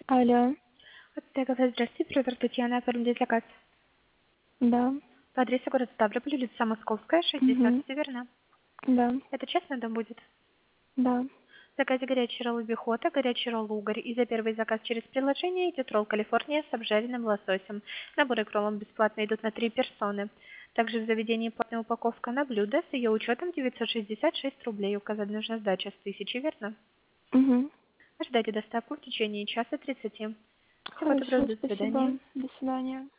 Алло, Здравствуйте, Федор Татьяна, оформить заказ. да, По адресу город Ставрополь, улица Московская, 60, угу, все верно? да, Это честно дом будет? да, В заказе горячий ролл бихота, горячий ролл угорь. И за первый заказ через приложение идет ролл Калифорния с обжаренным лососем. Наборы к роллам бесплатно идут на 3 персоны. Также в заведении платная упаковка на блюдо с ее учетом 966 рублей. Указать нужно сдача с 1000, верно? угу. Ожидайте доставку в течение часа 30. Всего доброго, Хорошо, до свидания. спасибо, до свидания.